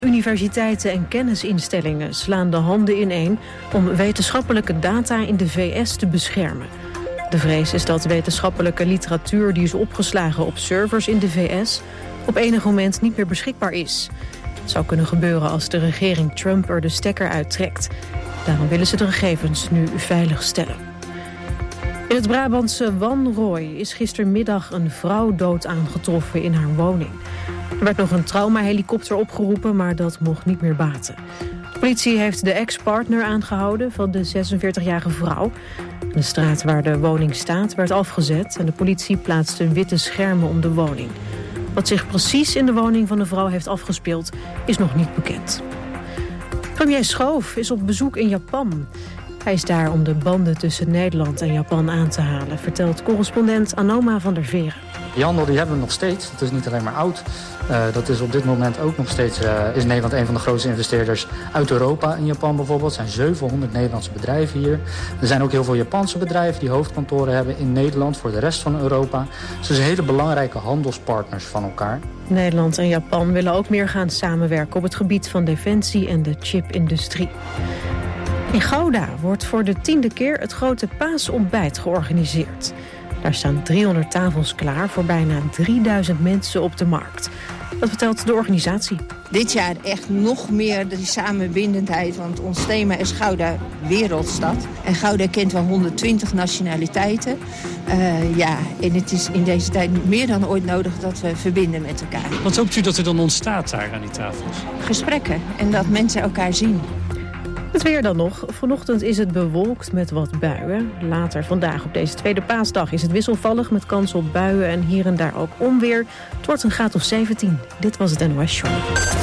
Universiteiten en kennisinstellingen slaan de handen ineen om wetenschappelijke data in de VS te beschermen. De vrees is dat wetenschappelijke literatuur die is opgeslagen op servers in de VS op enig moment niet meer beschikbaar is. Het zou kunnen gebeuren als de regering Trump er de stekker uittrekt. Daarom willen ze de gegevens nu veilig stellen. In het Brabantse Wanrooy is gistermiddag een vrouw dood aangetroffen in haar woning. Er werd nog een traumahelikopter opgeroepen, maar dat mocht niet meer baten. De politie heeft de ex-partner aangehouden van de 46-jarige vrouw. De straat waar de woning staat werd afgezet en de politie plaatste witte schermen om de woning. Wat zich precies in de woning van de vrouw heeft afgespeeld is nog niet bekend. Premier Schoof is op bezoek in Japan. Hij is daar om de banden tussen Nederland en Japan aan te halen, vertelt correspondent Anoma van der Veren. Die handel die hebben we nog steeds. Het is niet alleen maar oud. Dat is op dit moment ook nog steeds... is Nederland een van de grootste investeerders uit Europa. In Japan bijvoorbeeld zijn 700 Nederlandse bedrijven hier. Er zijn ook heel veel Japanse bedrijven die hoofdkantoren hebben in Nederland voor de rest van Europa. Dus het zijn hele belangrijke handelspartners van elkaar. Nederland en Japan willen ook meer gaan samenwerken op het gebied van defensie en de chipindustrie. In Gouda wordt voor de 10e keer het grote paasontbijt georganiseerd. Daar staan 300 tafels klaar voor bijna 3000 mensen op de markt. Dat vertelt de organisatie. Dit jaar echt nog meer die samenbindendheid, want ons thema is Gouda Wereldstad. En Gouda kent wel 120 nationaliteiten. En het is in deze tijd meer dan ooit nodig dat we verbinden met elkaar. Wat hoopt u dat er dan ontstaat daar aan die tafels? Gesprekken en dat mensen elkaar zien. Het weer dan nog. Vanochtend is het bewolkt met wat buien. Later vandaag op deze tweede paasdag is het wisselvallig met kans op buien en hier en daar ook onweer. Het wordt een graad of 17. Dit was het NOS Show.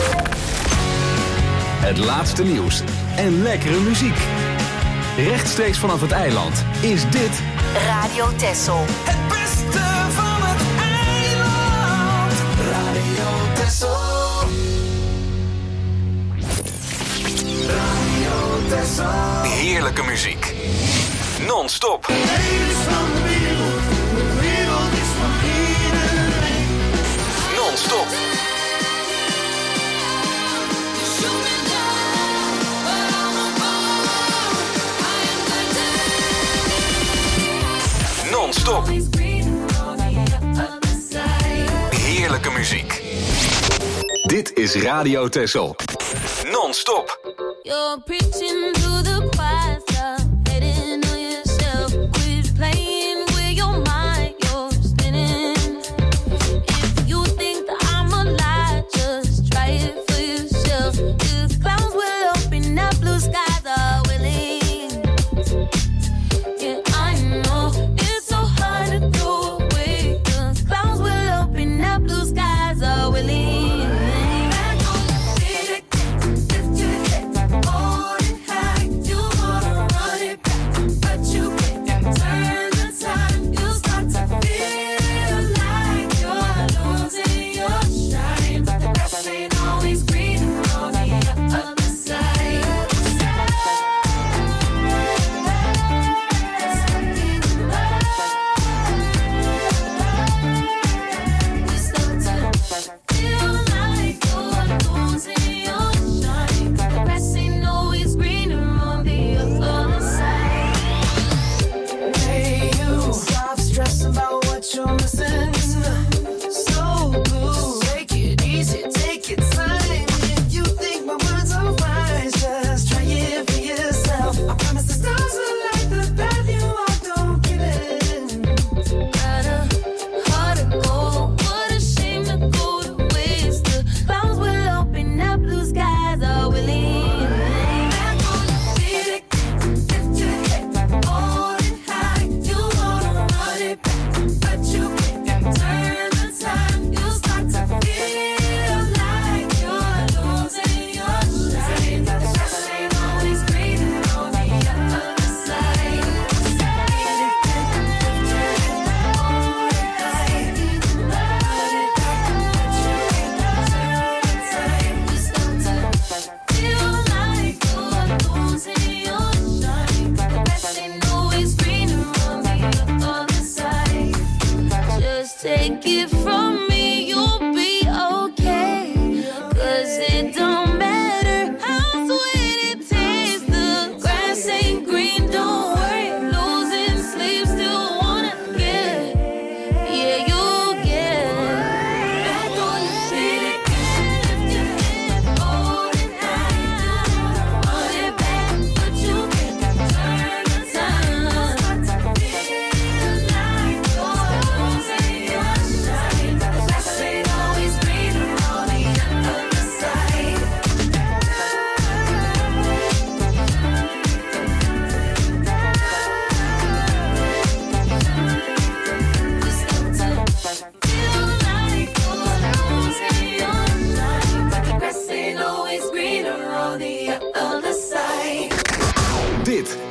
Het laatste nieuws en lekkere muziek. Rechtstreeks vanaf het eiland is dit Radio Texel. Het beste van het eiland. Radio Texel. Heerlijke muziek. Non-stop. De wereld is van iedereen. Non-stop. Non-stop. Heerlijke muziek. Dit is Radio Texel. Non-stop. You're preaching to the choir, stop hating on yourself. Quit playing with your mind, you're spinning. If you think that I'm a lie, just try it for yourself. The clouds will open up, blue skies are willing. Yeah, I know it's so hard to throw away. The clouds will open up, blue skies are willing.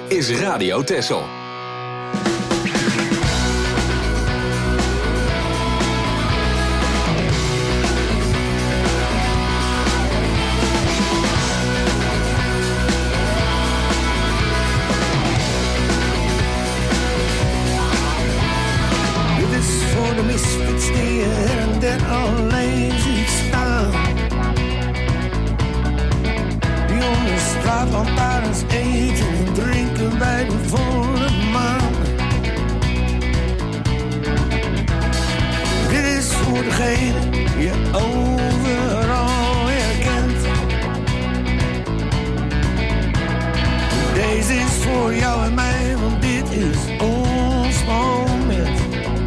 is Radio Texel. Lantaarns eten en drinken bij de volle maan. Dit is voor degene die je overal herkent. Deze is voor jou en mij, want dit is ons moment.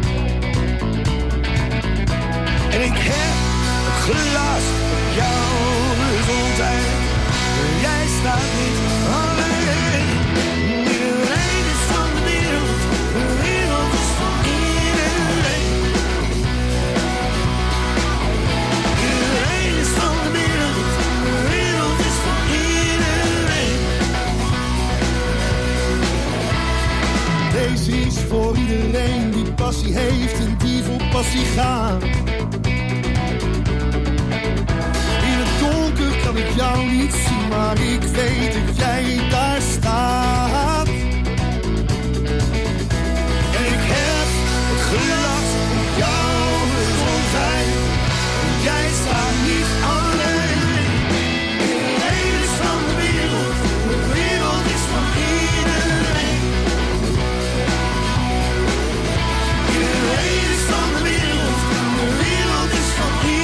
En ik heb het glas op jouw gezondheid. Jij staat niet alleen. Iedereen is van de wereld is van iedereen. Iedereen is van de wereld is van iedereen. Deze is voor iedereen die passie heeft en die voor passie gaat. Donker kan ik jou niet zien, maar ik weet dat jij daar staat. En ik heb het glas op jouw gezondheid. Jij staat niet alleen. Iedereen is van de wereld is van iedereen. Iedereen is van de wereld is van iedereen.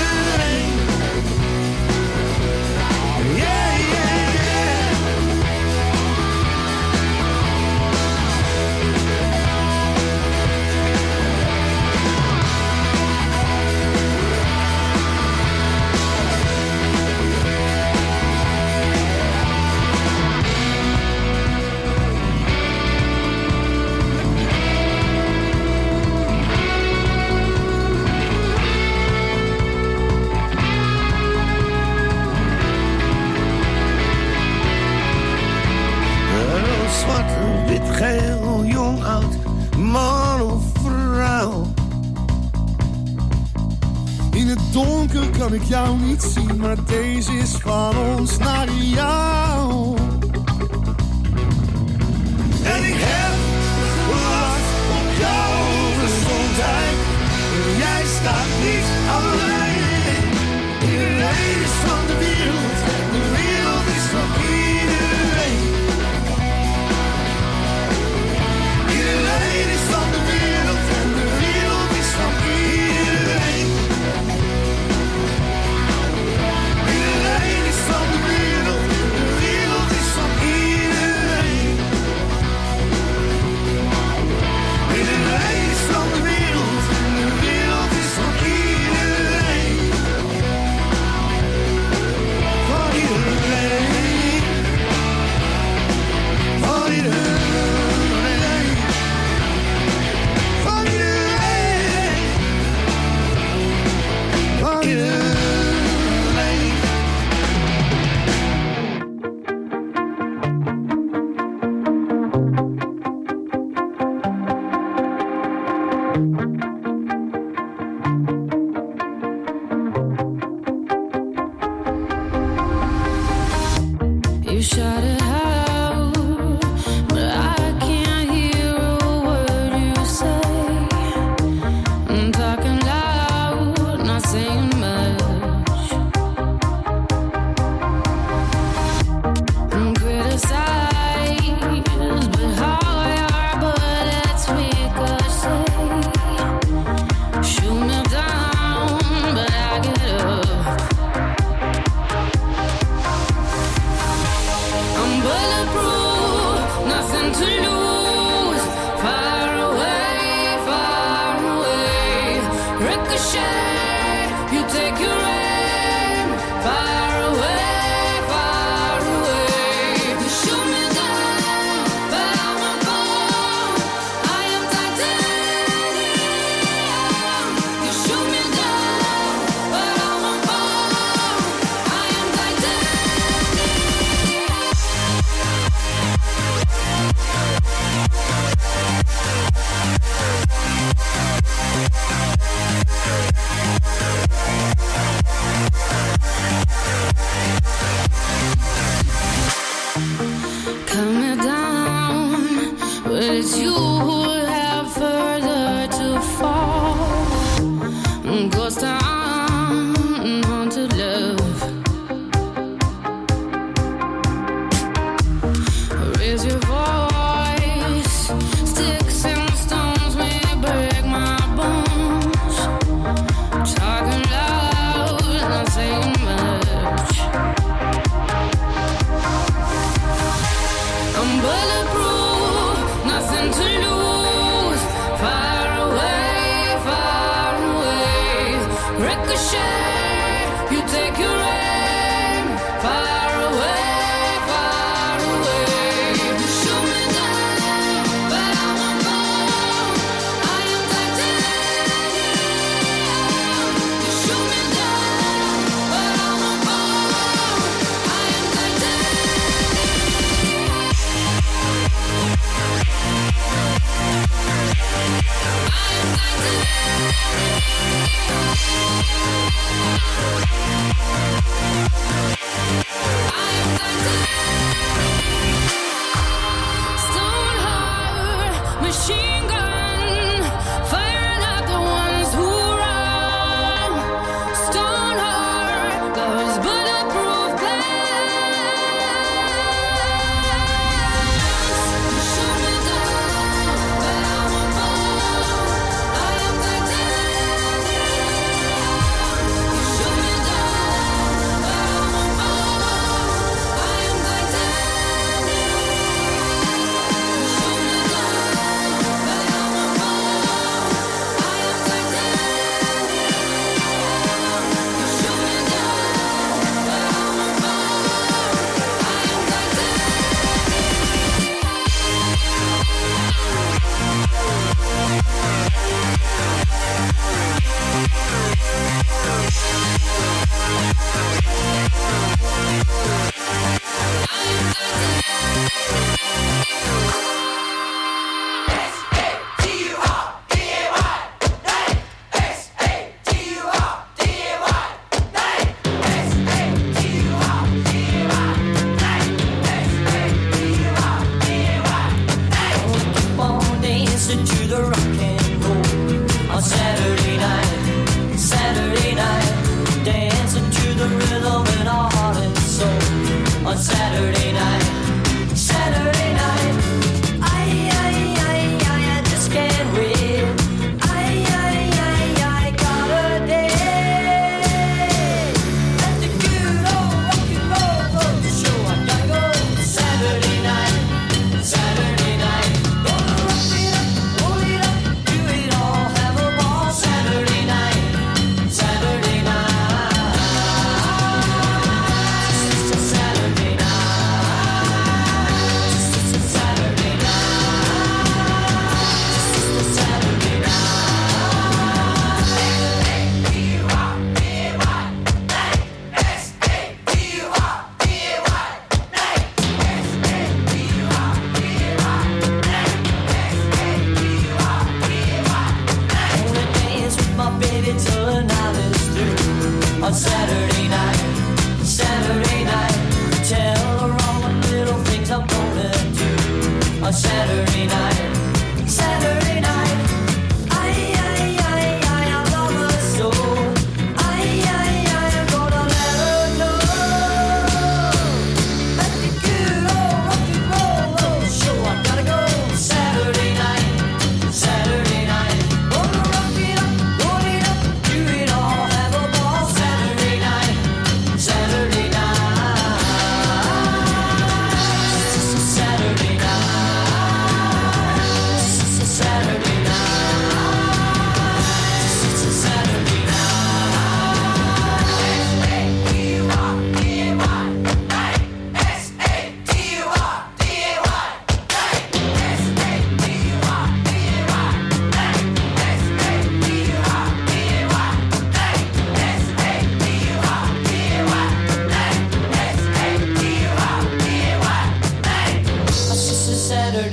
Zwart, wit, geel, jong, oud, man of vrouw. In het donker kan ik jou niet zien, maar deze is van ons naar jou. En ik heb glas op jouw gezondheid. Jij staat niet alleen. Iedereen is van de wereld is van iedereen. Iedereen is van de wereld en de wereld is van iedereen. Iedereen is van de wereld is van iedereen. Iedereen is van de wereld en de wereld is van iedereen. Van iedereen. Van iedereen. You shot it out, but I can't hear a word you say. I'm talking loud, not saying much. I'm criticized, but how your bullets ricochet. Shoot me down, but I get up.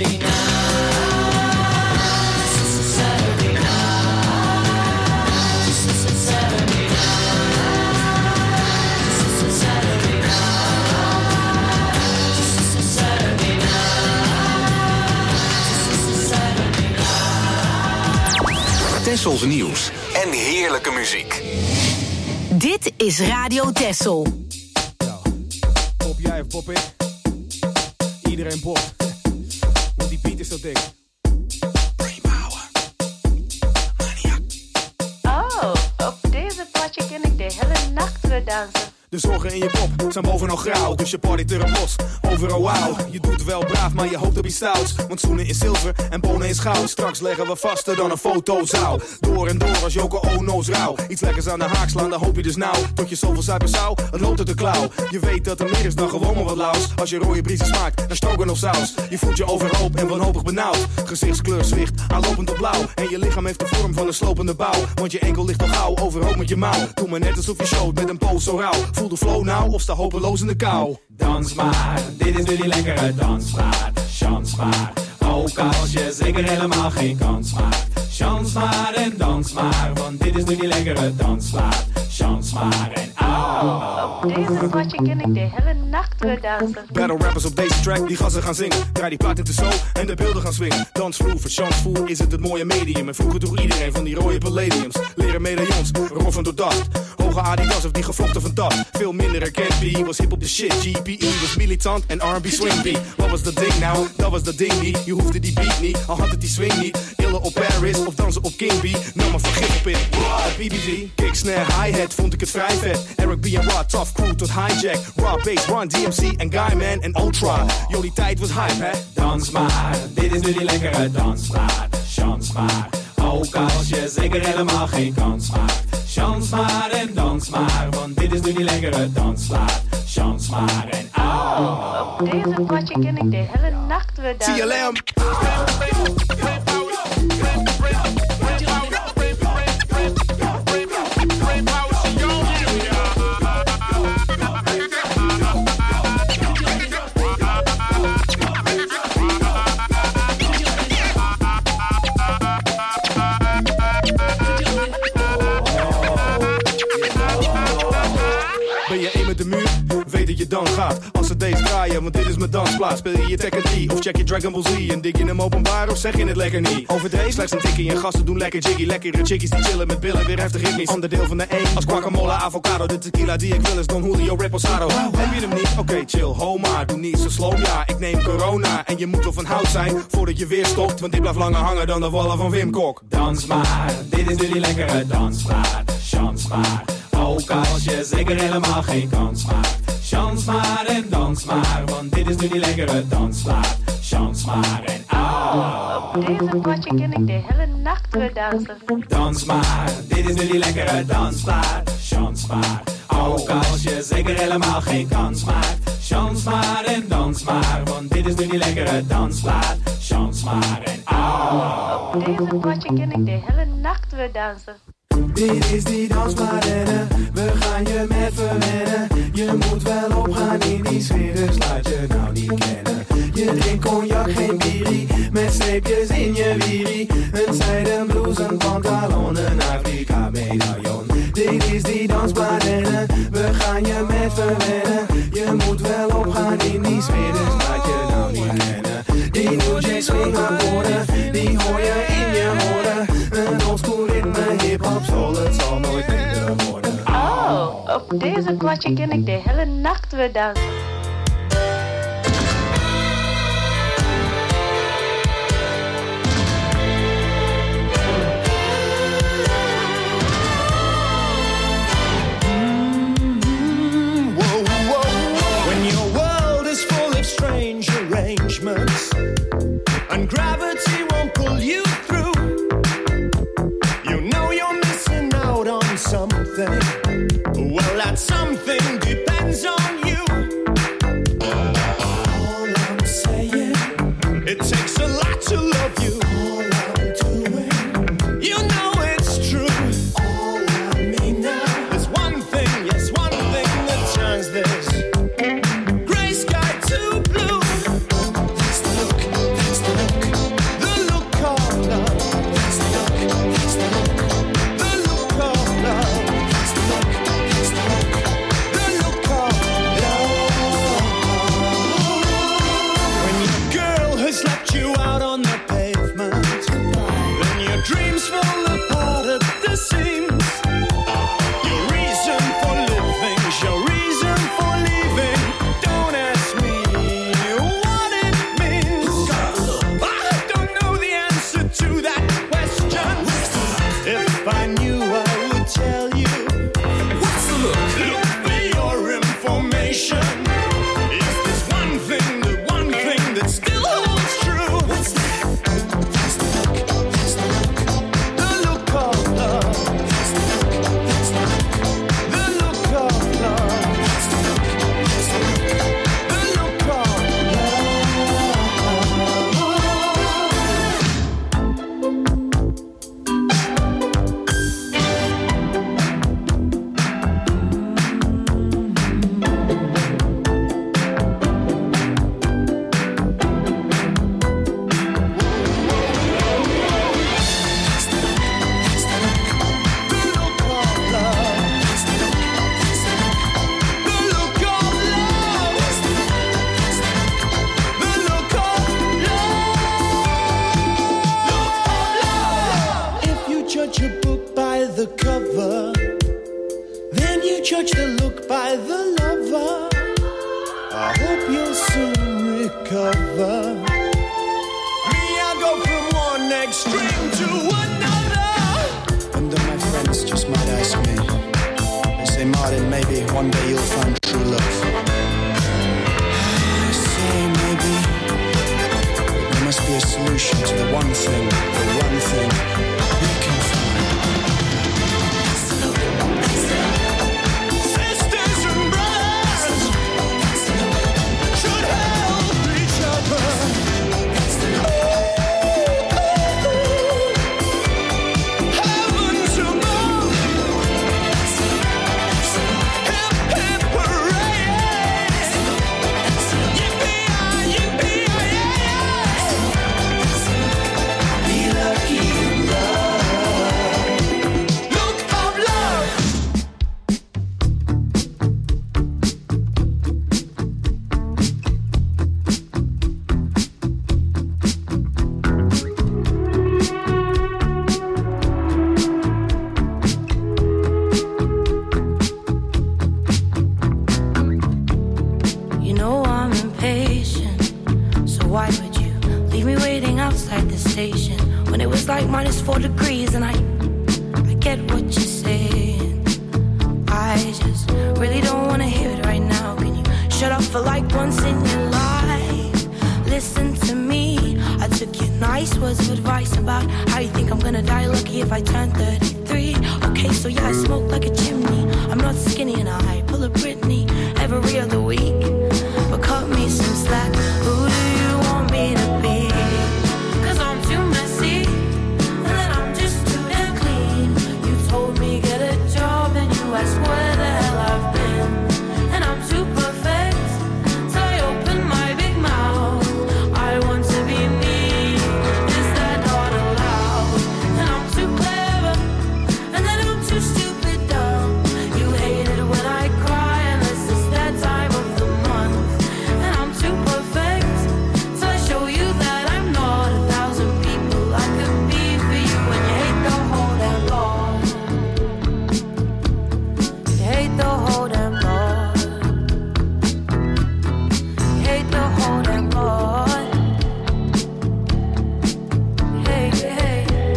Saturday night. This is a Saturday night. This is a Saturday night. This is a Saturday night. This is a Saturday night. This is a Saturday night. Tessels nieuws en heerlijke muziek. Dit is Radio Tessel. Pop jij of pop ik? Iedereen popt. Want die beat is zo dik. Oh, op deze potje ken ik de hele nacht weer dansen. De zorgen in je kop zijn bovenal grauw, dus je partyt er een bos. Overal wauw, je doet wel braaf, maar je hoopt op iets stouts. Want zoenen is zilver en bonen is goud. Straks leggen we vaster dan een fotozaal. Door en door als Joko Ono's rauw. Iets lekkers aan de haak slaan, dan hoop je dus nou. Tot je zoveel zuipen zou, het loopt uit de klauw. Je weet dat er meer is dan gewoon maar wat laus. Als je rode briesen smaakt, dan stoken of saus. Je voelt je overhoop en wanhopig benauwd. Gezichtskleur zwicht, aanlopend op blauw. En je lichaam heeft de vorm van een slopende bouw. Want je enkel ligt al gauw, overhoop met je mouw. Doe maar net alsof je showt met een poos zo rauw. Voel de flow nou of sta hopeloos in de kou. Dans maar, dit is nu die lekkere dansmaat. Chans maar, ook als je zeker helemaal geen kans maakt. Chans maar en dans maar, want dit is nu die lekkere dansmaat. Chans maar en Op deze potje ken ik de hele nacht weer dansen. Battle rappers op deze track, die gassen gaan zingen. Draai die plaat in de show en de beelden gaan swingen. Dansvloer, voor chansvoer is het mooie medium. En vroeger droeg iedereen van die rode palladiums. Leren medaillons, roffen door dacht. Hoge Adidas of die gevlochten van tas. Veel minder herkend, B was hip op de shit. GPE was militant en R&B swing beat. Wat was dat ding nou? Dat was dat ding niet. Je hoefde die beat niet, al had het die swing niet. Illen op Paris of dansen op King B. Nam maar vergif op in. BBG, kick, snare, hi-hat, vond ik het vrij vet. Eric B en Rod, tough crew tot hijack. Raw bass, Run, DMC en Guyman en Ultra. Yo, die tijd was hype, hè? dans maar, dit is nu die lekkere dansmaat. Chans maar, ook als je zeker helemaal geen kans maakt. Chans maar en dans maar, want dit is nu die lekkere dansmaat. Chans maar en op deze potje ken ik de hele nacht weer dansen. TLM. Ben je één met de muur? Weet dat je dan gaat. Als ze deze draaien, want dit is mijn dansplaats. Speel je Tekken 3 of check je Dragon Ball Z? En dik je hem openbaar of zeg je het lekker niet? Overdreven, slechts een tikkie en gasten doen lekker jiggy. Lekkere chickies die chillen met billen, weer heftig ritmisch. Onderdeel van de één, als guacamole, avocado. De tequila die ik wil is Don Julio Reposado. Heb je hem niet? Oké, chill, ho maar. Doe niet zo slow, ja, ik neem corona. En je moet wel van hout zijn, voordat je weer stopt. Want dit blijft langer hangen dan de wallen van Wim Kok. dans maar, dit is nu die lekkere dansmaat. Chans maar, ook als je zeker helemaal geen kans maakt. Chans maar en dans maar, want dit is nu die lekkere dansmaat. Chans maar en op deze potje ken ik de hele nacht weer dansen. dans maar, dit is nu die lekkere dansmaat. Chans maar, ook als je zeker helemaal geen kans maakt. Chans maar en dans maar, want dit is nu die lekkere dansmaat. Chans maar en op deze potje ken ik de hele nacht weer dansen. Dit is die dansmaarrennen, we gaan je met verwennen. Je moet wel opgaan in die sfeer, dus laat je nou niet kennen. Je drinkt cognac, geen bierie, met streepjes in je wierie. Een zijden blouse, een pantalon, een Afrika medaillon. Dit is die dansmaarrennen, we gaan je met verwennen. Je moet wel opgaan in die sfeer, dus laat je nou niet kennen. Die New J swing akkoorden, die hoor je in je woorden. Een oldschool ritme, hip-hop, soul, het zal nooit minder worden. Oh, op deze potje ken ik de hele nacht weer dansen. When your world is full of strange arrangements and gravity won't pull you through, you know you're missing out on something. Well, that something depends on you. cover. Me, I go from one extreme to another. And then my friends just might ask me. They say, Martin, maybe one day you'll find true love. I say maybe. But there must be a solution to the one thing we can find. Sisters and brothers should help each other. Heavens above. Hip, hip, hooray. Yippee-yi, yippee-yi-yi. Be lucky in love. Look of love. You know I'm impatient, so why would you leave me waiting outside the station when it was like -4 degrees? And I get what you're saying. I just really don't want to hear it right now. Can you shut up for like once in your life? Listen to me. I took your nice words of advice about how you think I'm gonna die lucky if I turn 33. Okay, so yeah, I smoke like a chimney. I'm not skinny and I pull a Britney every other week. But cut me some slack. Who do you want me to be? 'Cause I'm too messy, and then I'm just too damn clean. You told me get a job, and you asked where the hell I've been. And I'm too perfect, so I open my big mouth. I want to be me. Is that not allowed? And I'm too clever, and then I'm too stupid dumb. You hate it when I cry, unless it's that time of the month. And I'm too perfect, so I show you that I'm not 1,000 people I could be for you. And you hate the whole damn lot. You hate the whole damn lot. You hate the whole damn lot. Hey, hey.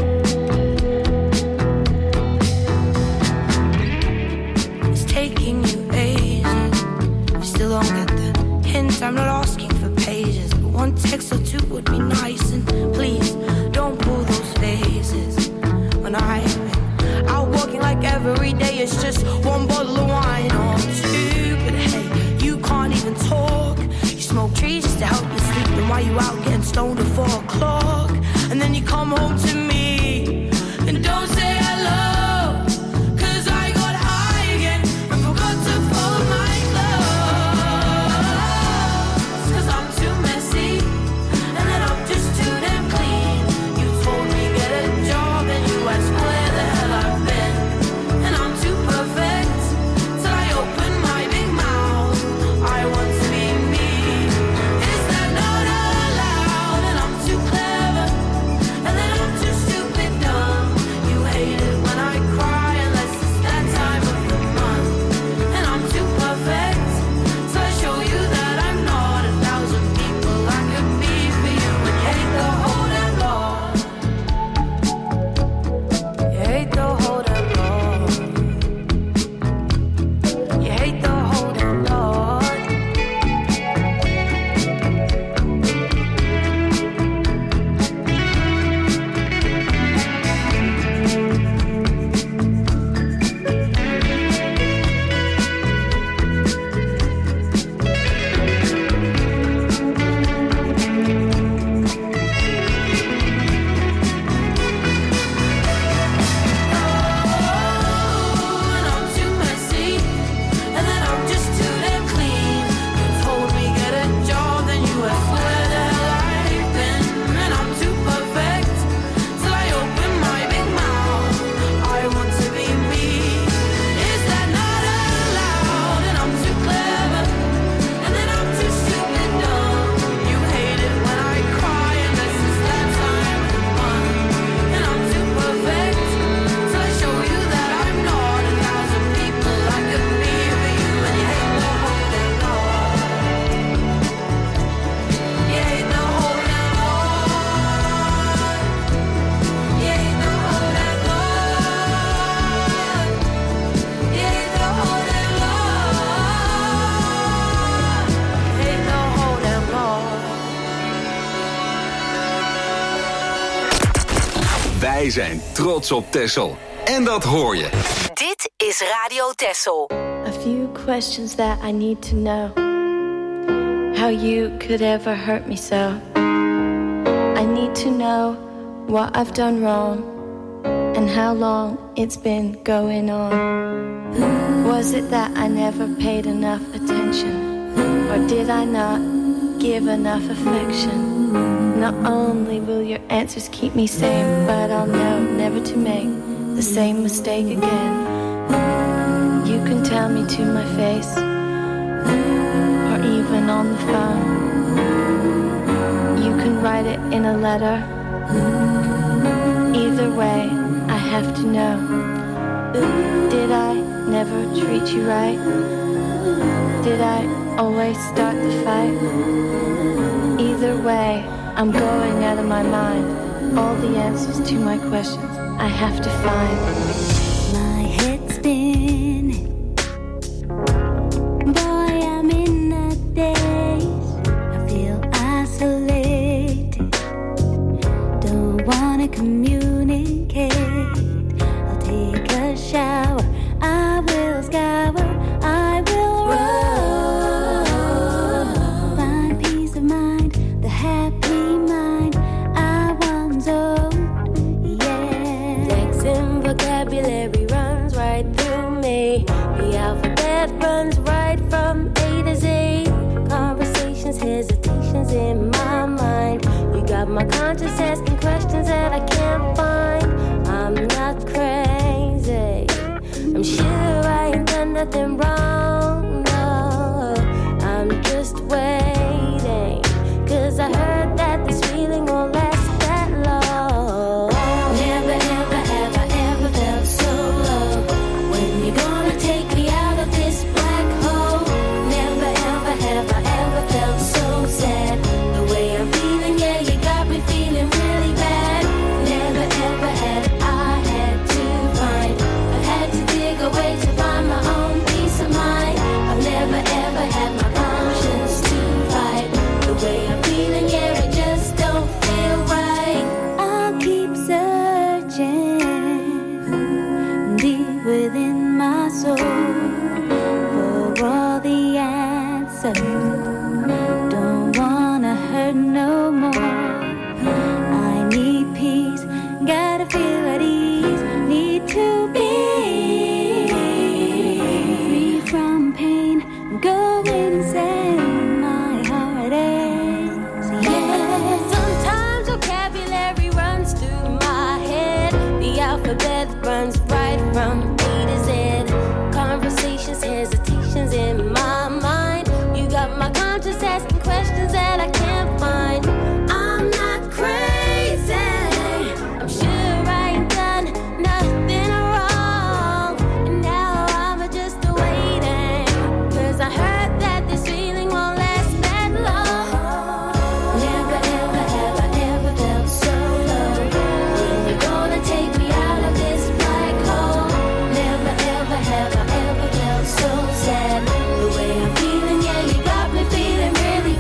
It's taking you ages. You still don't get the hint. I'm not asking for pages, but one text or two would be nice. And please don't pull those faces when I've been out walking like every day. It's just one bottle of wine or two. But hey, you can't even talk. You smoke trees just to help you sleep. Then why you out getting stoned at 4 o'clock? And then you come home to me and don't say hello. 'Cause I got high again and forgot to fold my clothes. 'Cause I'm too messy, and then I'm just too damn clean. You told me get a job, and you asked where the hell I've been. And I'm too perfect, till I open my big mouth. I want to be me. Is that not allowed? Wij zijn trots op Texel. En dat hoor je. Dit is Radio Texel. A few questions that I need to know. How you could ever hurt me so. I need to know what I've done wrong. And how long it's been going on. Was it that I never paid enough attention? Or did I not give enough affection? Not only will your answers keep me sane, but I'll know never to make the same mistake again. You can tell me to my face, or even on the phone. You can write it in a letter. Either way, I have to know. Did I never treat you right? Did I always start the fight? Either way, I'm going out of my mind. All the answers to my questions I have to find. My head's spinning. Boy, I'm in a daze. I feel isolated. Don't wanna communicate. I'll take a shower. I will scour. I will run. Find peace of mind. The happy mind I once owned. Yeah. Flexing vocabulary runs right through me. The alphabet runs right from A to Z. Conversations, hesitations in my mind. You got my conscience asking questions that I can't find. I'm not crazy. I'm sure I ain't done nothing wrong. No, I'm just waiting. 'Cause I heard that this feeling won't last that long. Never, ever, ever, ever felt so low. When you gonna take me out of this black hole? Never, ever, have I ever felt so sad. The way I'm feeling, yeah, you got me feeling really bad. Never, ever had I had to find. I've had to dig away to find my own peace of mind. I've never, ever had my conscience to fight. The way I'm feeling, yeah, it just don't feel right. I'll keep searching deep within my soul for all the answers. Don't wanna hurt no more. I need peace, gotta feel at ease. Need to be free from pain. I'm going insane. My heart aches. Yeah. Sometimes vocabulary runs through my head. The alphabet runs right from A to Z. Conversations, hesitations in my mind. You got my conscience asking questions that I can't find. I'm not crazy. I'm sure I ain't done nothing wrong. And now I'm just waiting. 'Cause I heard that this feeling won't last that long. Never, ever, ever, ever felt so low. When you gonna take me out of this black hole? Never, ever, have I ever felt so sad. The way I'm feeling, yeah, you got me feeling really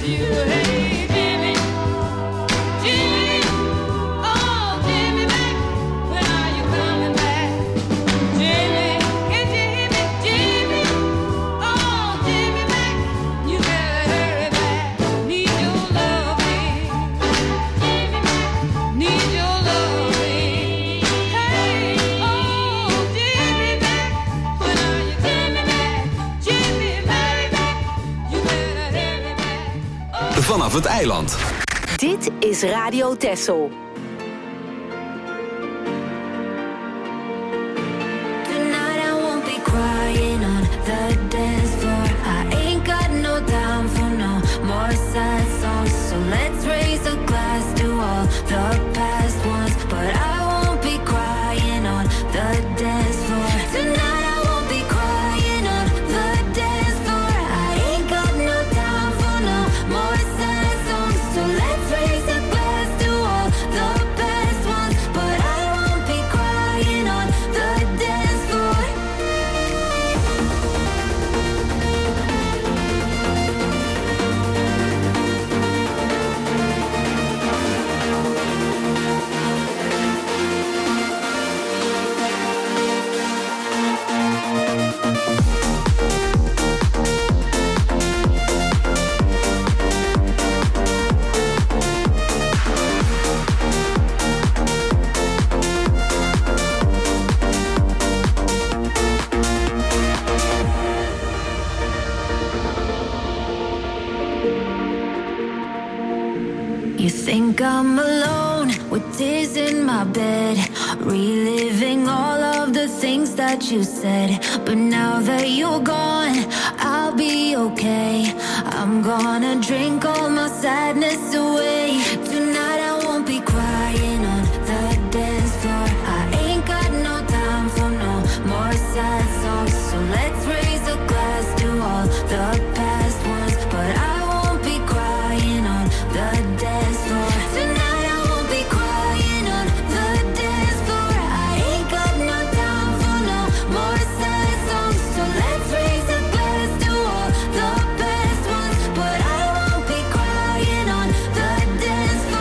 Vanaf het eiland. Dit is Radio Texel. Tonight I won't be crying on the dance floor. I ain't got no time for no more sad songs. So let's raise a glass to all the past ones. But I won't be crying on the dance floor. Tonight I won't be crying on the dance floor. I ain't got no time for no more sad songs. So let's raise a glass to all the past ones. But I won't be crying on the dance floor. You think I'm alone with tears in my bed, reliving all of the things that you said. But now that you're gone, I'll be okay. I'm gonna drink all my sadness away. Tonight I won't be crying on the dance floor. I ain't got no time for no more sad songs. So let's raise a glass to all the past ones. But I won't be crying on the dance floor. Tonight I won't be crying on the dance floor. I ain't got no time for no more sad songs. So let's raise a glass to all the past ones. But I won't be crying on the dance floor.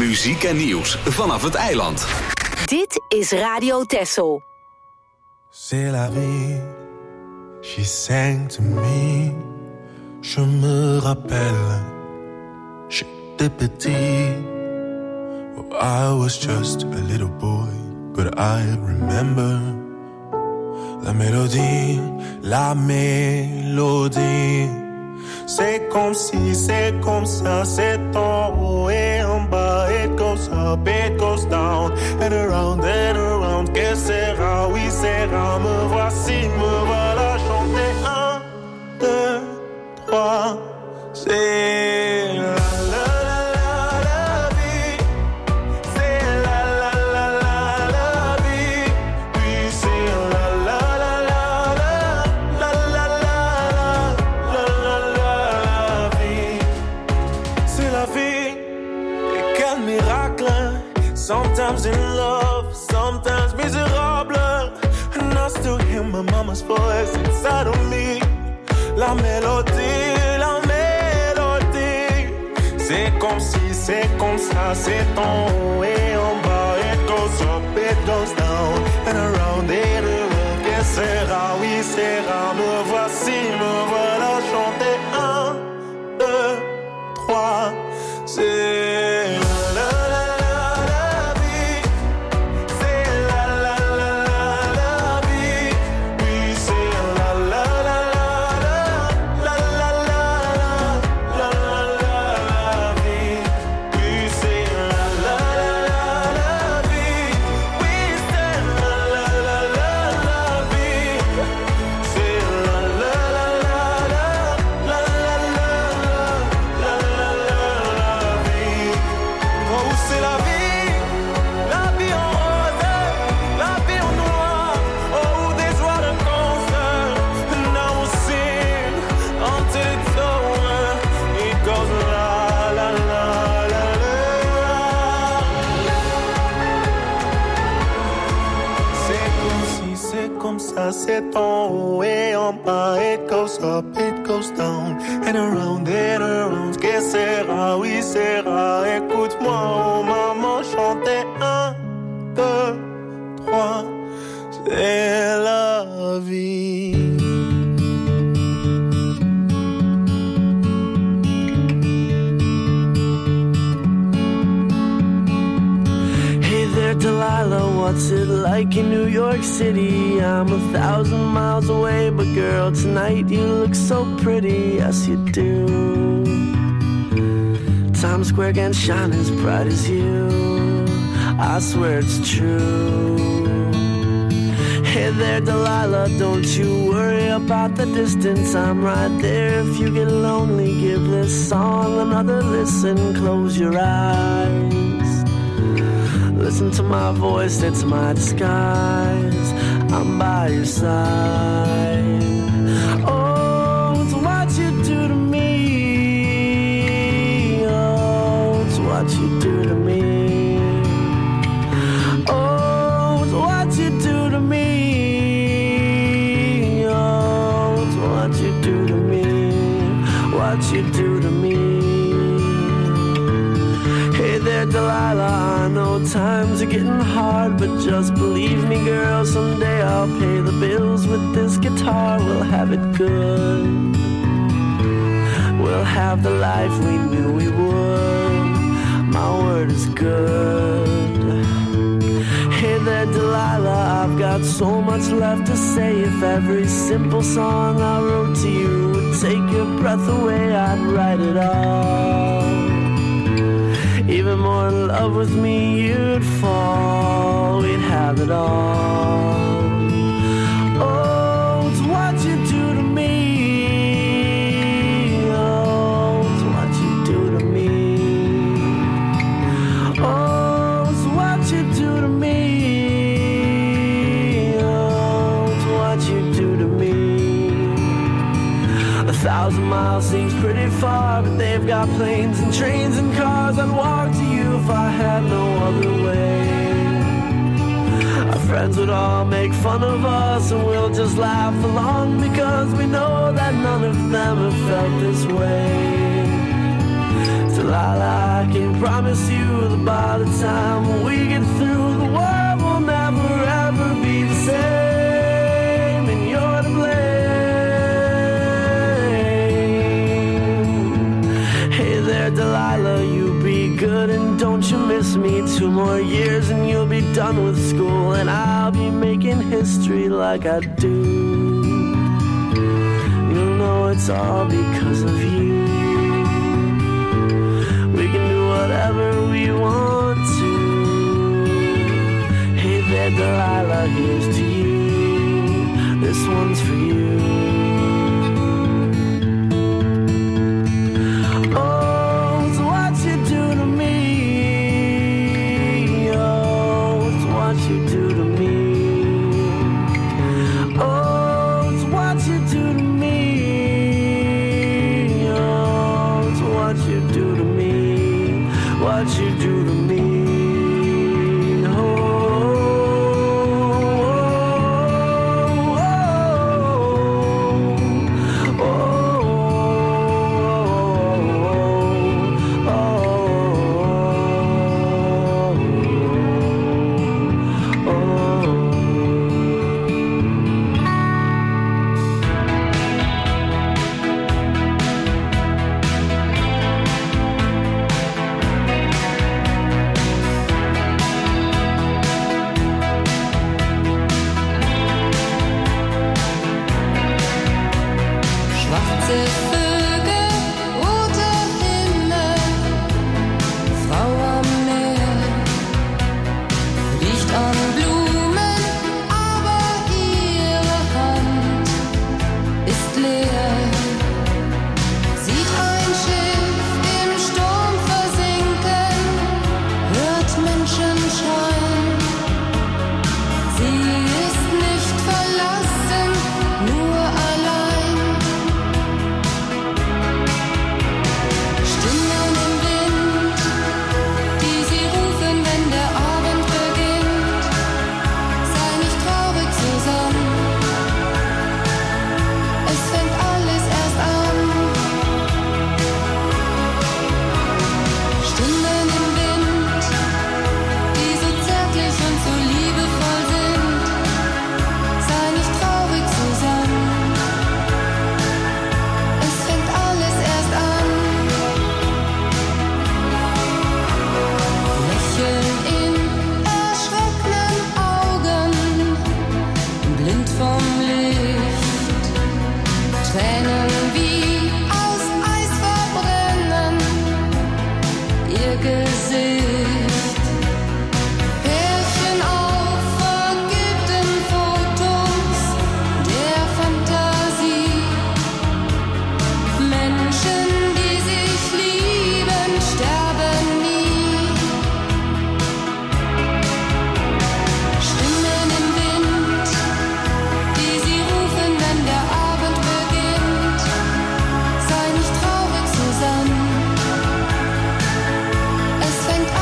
Muziek en nieuws vanaf het eiland. Dit is Radio Texel. C'est la vie, she sang to me. Je me rappelle, j'étais petit. Oh, I was just a little boy, but I remember la mélodie, la mélodie. C'est comme si, c'est comme ça, c'est en haut et en bas. It goes up, it goes down, and around, que sera, oui sera. Me voici, me voilà chanter. 1, 2, 3, c'est la la la la la vie. C'est la la la la la vie. Oui, c'est la la la la la la la la la la vie. C'est la vie. Et quel miracle. Sometimes in love, sometimes miserable. And I still hear my mama's voice inside of me. La mélodie, la mélodie. C'est comme si, c'est comme ça, c'est en haut et en bas. It goes up, it goes down, and around it, que sera, oui sera. Me voici, me voilà chanter. 1, 2, 3, c'est la la la. C'est en haut et en bas. It goes up, it goes down, and around, que sera, oui sera. Écoute-moi, oh maman, chanter. 1, 2, 3, c'est la vie. Delilah, what's it like in New York City? I'm 1,000 miles away, but girl, tonight you look so pretty, yes you do. Times Square can't shine as bright as you, I swear it's true. Hey there, Delilah, don't you worry about the distance, I'm right there. If you get lonely, give this song another listen, close your eyes. Listen to my voice, it's my disguise. I'm by your side. Oh, it's what you do to me. Oh, it's what you do to me. Oh, it's what you do to me. Oh, it's what you do to me. What you do to me. Hey there, Delilah, I know times are getting hard, but just believe me, girl, someday I'll pay the bills with this guitar. We'll have it good. We'll have the life we knew we would. My word is good. Hey there, Delilah, I've got so much left to say. If every simple song I wrote to you would take your breath away, I'd write it all. Even more in love with me, you'd fall. We'd have it all. Oh, it's what you do to me. Oh, it's what you do to me. Oh, it's what you do to me. Oh, it's what you do to me. 1,000 miles seems pretty far, but they've got planes and trains and cars. I'd walk to you if I had no other way. Our friends would all make fun of us, and we'll just laugh along, because we know that none of them have felt this way. Delilah, I can promise you that by the time we get through, the world will never ever be the same, and you're to blame. Hey there, Delilah, you be good and don't you miss me. 2 more years and you'll be done with school, and I'll be making history like I do. You'll know it's all because of you. We can do whatever we want to. Hey there, Delilah, here's to you. This one's for you. Oh, it's what you do to me. Oh, it's what you do to me. Oh, it's what you do to me. Oh, it's what you do to me. What you do to me. Sei nicht traurig, Susanne. Es fängt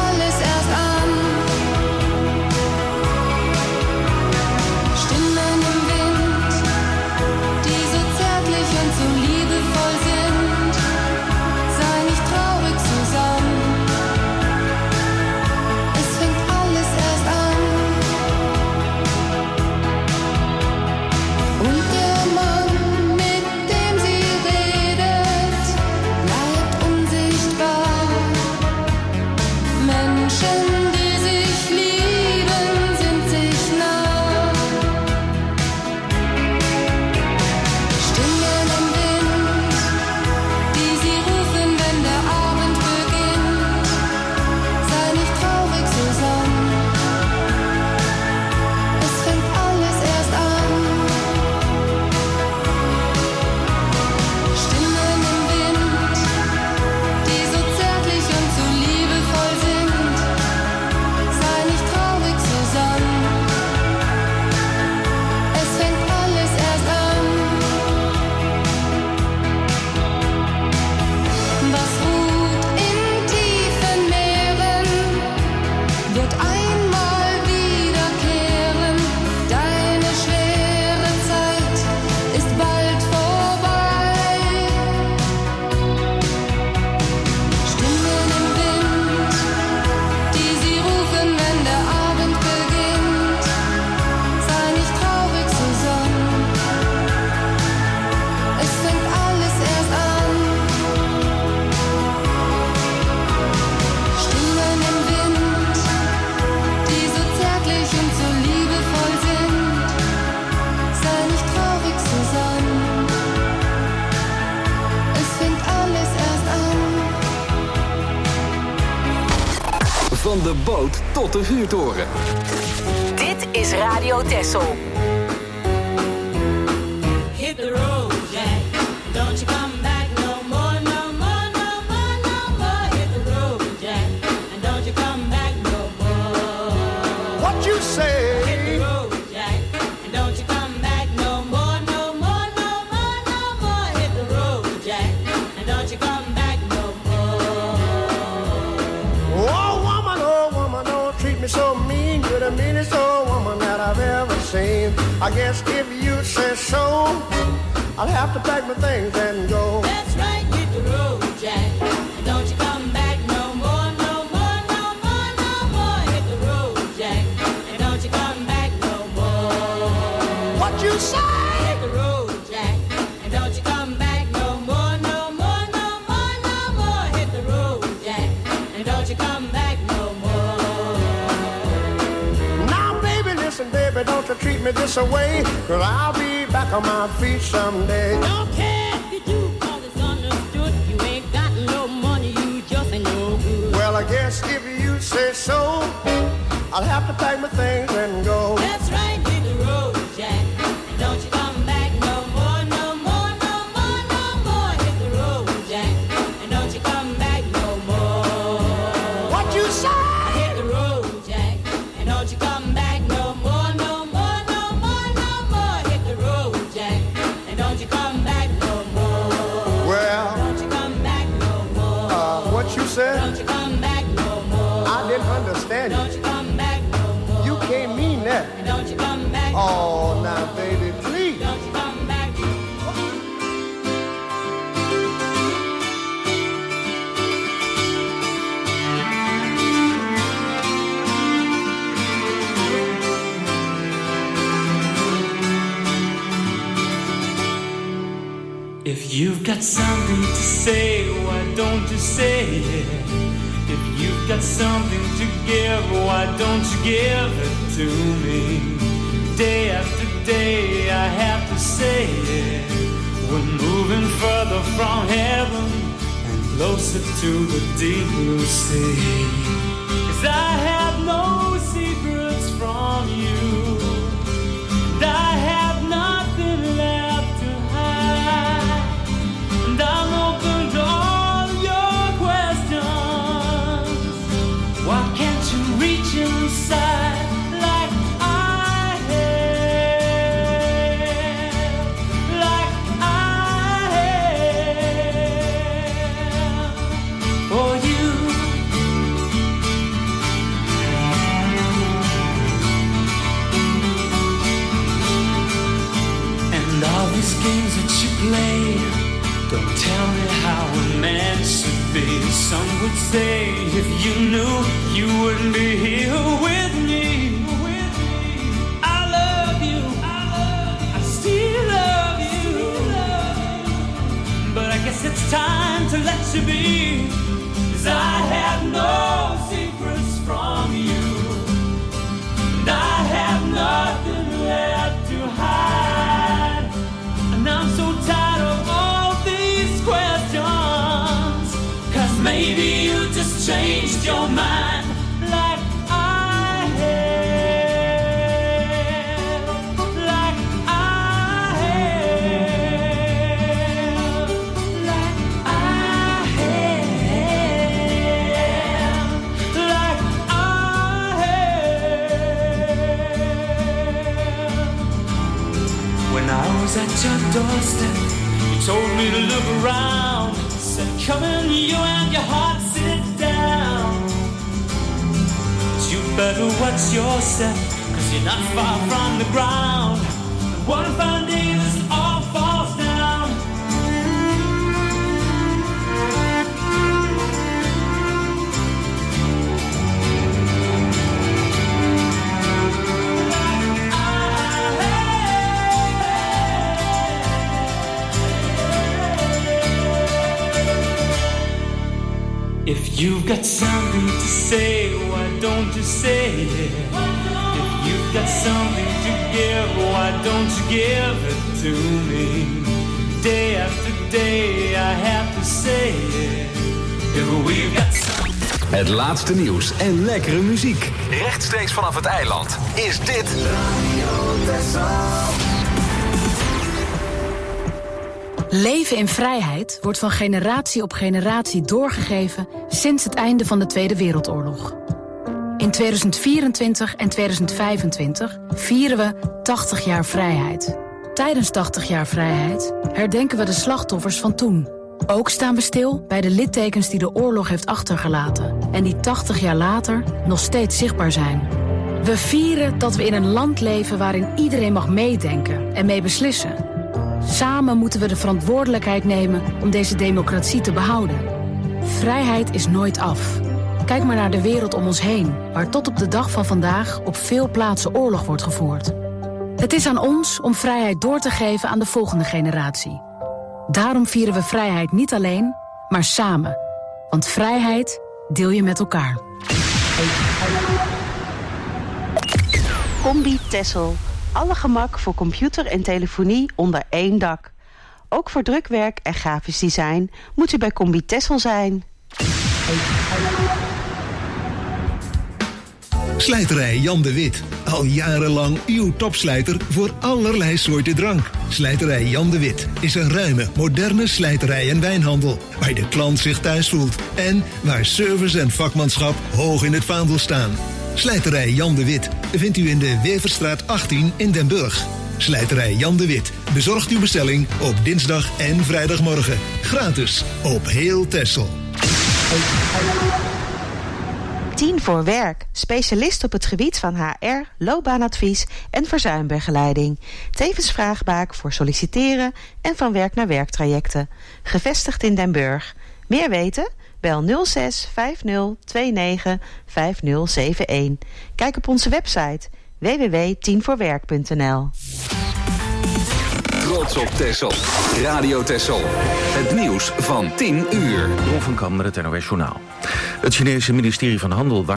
Van de boot tot de vuurtoren. Dit is Radio Texel. Hit the road, Jack. Don't you come back no more, no more, no more, no more. Hit the road, Jack. And don't you come back no more. What you say? Hit the road, Jack. And don't you come back no more, no more, no more, no more. Hit the road, Jack. And don't you come back no more. Oh woman, don't treat me so mean. You're the meanest old woman that I've ever seen. I guess if you say so, I'll have to pack my things and go. That's right, hit the road, Jack. And don't you come back no more, no more, no more, no more. Hit the road, Jack. And don't you come back no more. What you say? Hit the road, Jack. And don't you come back no more, no more, no more, no more. Hit the road, Jack. And don't you come back no more. Now baby, listen baby, don't you treat me this away, 'cause I'll be back on my feet someday. Don't care if you do, 'cause it's understood. You ain't got no money, you just ain't no good. Well, I guess if you say so, I'll have to pack my things and go. That's right, hit the road, Jack. And don't you come back no more, no more, no more, no more. Hit the road, Jack. And don't you come back no more. What you say? Hit the road, Jack. And don't you come back no more, no more, no more, no more. Hit the road, Jack. And don't you come back no more. Well, Don't you come back no more. what you said? Don't you come back no more. I didn't understand Don't you. you come back no more. You can't mean that. And don't you come back. Oh, now baby, please. Don't you come back. If you've got something to say, why don't you say it? If you've got something to give, why don't you give it to me? Day after day I have to say it. We're moving further from heaven and closer to the deep blue sea. 'Cause I have no secrets from you, and I have nothing left to hide. And I'm open to all your questions. Why can't you reach inside like I have? Like I have for you. And all these games that you play, don't tell me how a man should be. Some would say if you knew, you wouldn't be here with me. I love you, I still love you. But I guess it's time to let you be. 'Cause I have no secrets from you, and I have nothing left to hide. And I'm so tired of all these questions, 'cause maybe you just changed your mind like I have. Like I have. Like I have. Like I have. When I was at your doorstep, you told me to look around. Said, come in, you and your heart, sit down. But you better watch yourself, 'cause you're not far from the ground. And one fine day this all falls down. If you've got something to say, why don't you say it? If you've got something to give, why don't you give it to me? Day after day I have to say it. If we've got something Het laatste nieuws en lekkere muziek. Rechtstreeks vanaf het eiland is dit Radio Texel. Leven in vrijheid wordt van generatie op generatie doorgegeven sinds het einde van de Tweede Wereldoorlog. In 2024 en 2025 vieren we 80 jaar vrijheid. Tijdens 80 jaar vrijheid herdenken we de slachtoffers van toen. Ook staan we stil bij de littekens die de oorlog heeft achtergelaten en die 80 jaar later nog steeds zichtbaar zijn. We vieren dat we in een land leven waarin iedereen mag meedenken en mee beslissen. Samen moeten we de verantwoordelijkheid nemen om deze democratie te behouden. Vrijheid is nooit af. Kijk maar naar de wereld om ons heen, waar tot op de dag van vandaag op veel plaatsen oorlog wordt gevoerd. Het is aan ons om vrijheid door te geven aan de volgende generatie. Daarom vieren we vrijheid niet alleen, maar samen. Want vrijheid deel je met elkaar. Combi Texel. Alle gemak voor computer en telefonie onder één dak. Ook voor drukwerk en grafisch design moet u bij Combi Texel zijn. Slijterij Jan de Wit. Al jarenlang uw topslijter voor allerlei soorten drank. Slijterij Jan de Wit is een ruime, moderne slijterij en wijnhandel. Waar de klant zich thuis voelt. En waar service en vakmanschap hoog in het vaandel staan. Slijterij Jan de Wit vindt u in de Weverstraat 18 in Den Burg. Slijterij Jan de Wit bezorgt uw bestelling op dinsdag en vrijdagmorgen. Gratis op heel Texel. 10 voor werk. Specialist op het gebied van HR, loopbaanadvies en verzuimbegeleiding. Tevens vraagbaak voor solliciteren en van werk naar werktrajecten. Gevestigd in Den Burg. Meer weten? Bel 06 50 29 5071. Kijk op onze website www.10voorwerk.nl. Trots op Texel. Radio Texel. Het nieuws van 10 uur. Ron van Kam met het NOS Journaal. Het Chinese ministerie van Handel